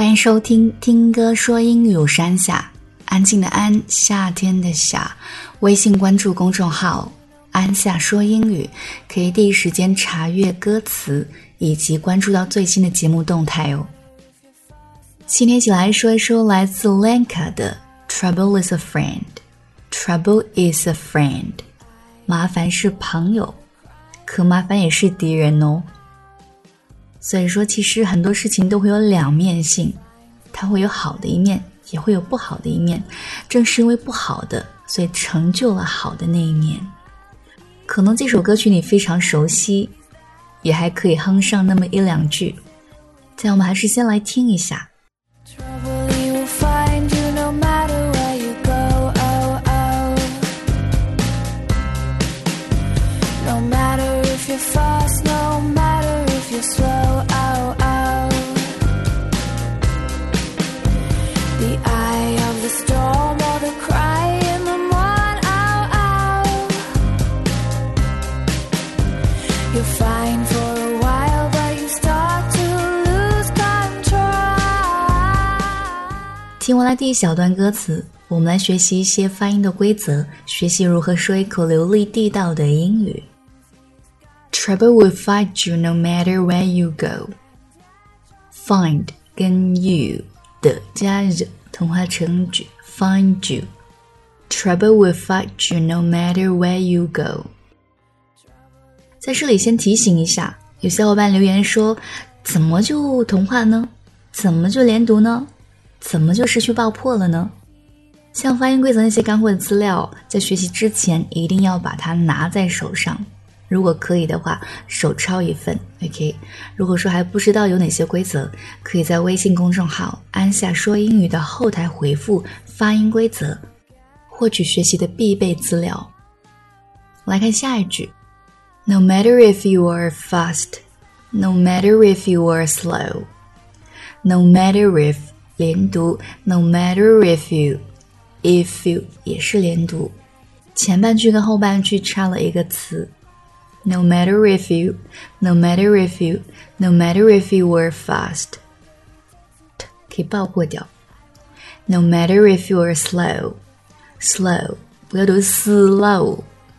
欢迎收听听歌说英语山下，安静的安，夏天的夏。微信关注公众号安夏说英语，可以第一时间查阅歌词以及关注到最新的节目动态哦。今天一起来说一说来自 Lenka 的 Trouble is a friend。 Trouble is a friend， 麻烦是朋友，可麻烦也是敌人哦。所以说其实很多事情都会有两面性，它会有好的一面，也会有不好的一面，正是因为不好的，所以成就了好的那一面。可能这首歌曲你非常熟悉，也还可以哼上那么一两句，但我们还是先来听一下。听完了第一小段歌词，我们来学习一些发音的规则，学习如何说一口流利地道的英语。 Trouble will find you no matter where you go。 Find 跟 you 的加 r 同化成 g， find you。 Trouble will find you no matter where you go。 在这里先提醒一下，有小伙伴留言说，怎么就同化呢？怎么就连读呢？怎么就失去爆破了呢？像发音规则那些干货的资料，在学习之前一定要把它拿在手上，如果可以的话手抄一份 OK。 如果说还不知道有哪些规则，可以在微信公众号安夏说英语的后台回复发音规则，获取学习的必备资料。来看下一句， No matter if you are fast, no matter if you are slow, no matter if连读 no matter if you you 也是连读，前半句跟后半句差了一个词。 No matter if you no matter if you no matter if you were fast 可以爆破掉。 No matter if you are slow 不要读 slow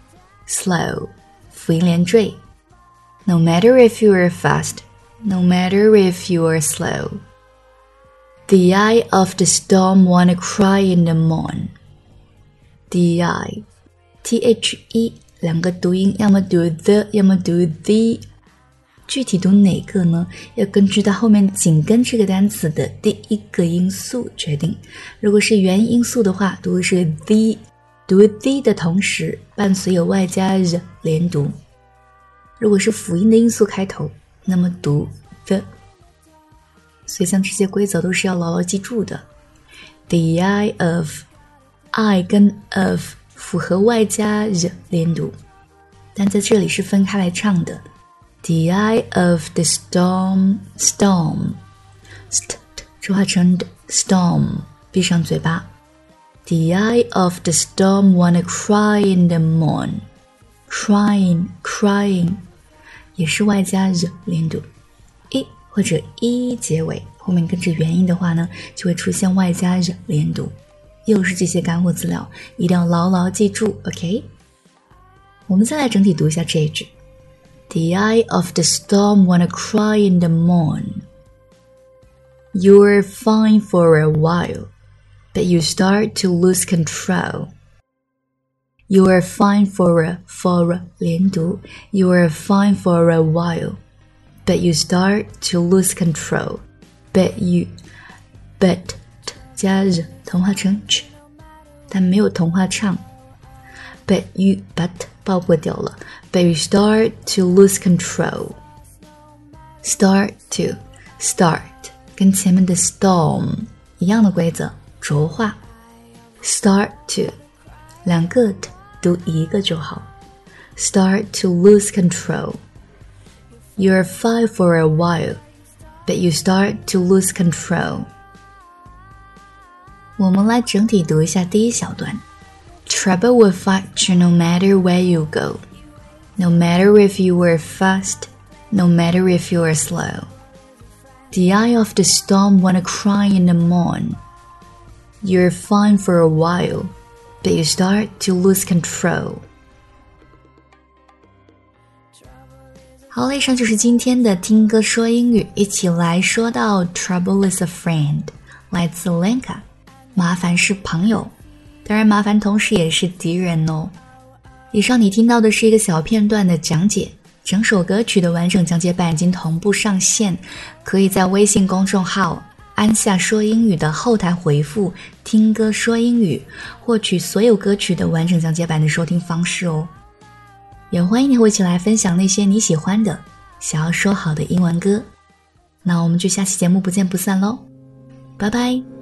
辅音连缀。 No matter if you are fast no matter if you are slow。 The eye of the storm wanna cry in the morn。 The eye the 两个读音，要么读 the 要么读 the， 具体读哪个呢？要根据它后面紧跟这个单词的第一个音素决定。如果是元音素的话，读的是 the， 读 the 的同时伴随有外加 r 连读。如果是辅音的音素开头，那么读 the。所以像这些规则都是要牢牢记住的。 The eye of I 跟 of 符合外加 r 连读，但在这里是分开来唱的。 The eye of the storm st 转化成 storm 闭上嘴巴。 The eye of the storm wanna cry in the morn。 crying 也是外加 r 连读，或者结尾后面跟着元音的话呢，就会出现外加 r 连读。又是这些干货资料，一定要牢牢记住 OK。 我们再来整体读一下这一句。 The eye of the storm wanna cry in the morn。 You're fine for a while, but you start to lose control。 You're fine for a 连读。 You're fine for a while but you start to lose control。 but 加 r 同化成 ch， 但没有同化唱。 but 爆破掉了。 but you start to lose control。 start跟前面的 storm 一样的规则，浊化。 start to 两个 t 读一个就好。 start to lose control。You're fine for a while, but you start to lose control。 我们来整体读一下第一小段。 Trouble will find you no matter where you go, no matter if you were fast, no matter if you are slow。 The eye of the storm wanna cry in the morn. You're fine for a while, but you start to lose control. 好了，以上就是今天的听歌说英语，一起来说到 Trouble is a friend， 来自 Lenka， 麻烦是朋友，当然麻烦同时也是敌人哦。以上你听到的是一个小片段的讲解，整首歌曲的完整讲解版已经同步上线，可以在微信公众号安夏说英语的后台回复听歌说英语，获取所有歌曲的完整讲解版的收听方式哦。也欢迎你和我一起来分享那些你喜欢的想要说好的英文歌。那我们就下期节目不见不散咯，拜拜。